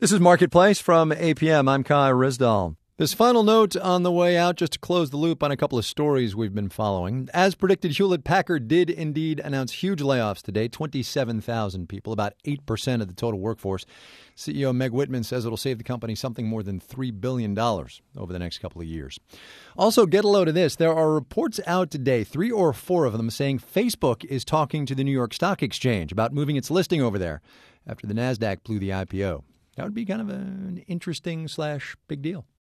This is Marketplace from APM. I'm Kai Rizdal. This final note on the way out, just to close the loop on a couple of stories we've been following. As predicted, Hewlett-Packard did indeed announce huge layoffs today, 27,000 people, about 8% of the total workforce. CEO Meg Whitman says it'll save the company something more than $3 billion over the next couple of years. Also, get a load of this. There are reports out today, 3 or 4 of them, saying Facebook is talking to the New York Stock Exchange about moving its listing over there after the NASDAQ blew the IPO. That would be kind of an interesting / big deal.